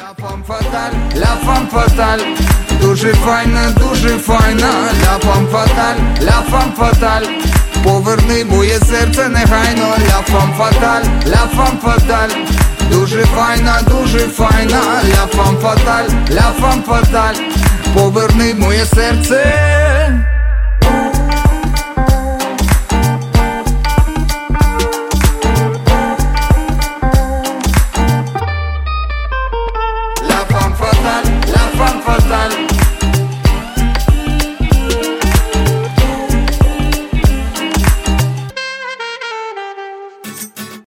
La femme fatale, дуже файна, la femme fatale, la femme fatale. Поверни моє серце негайно, la femme fatale, дуже файна, la femme fatale, поверни моє серце. La femme fatale,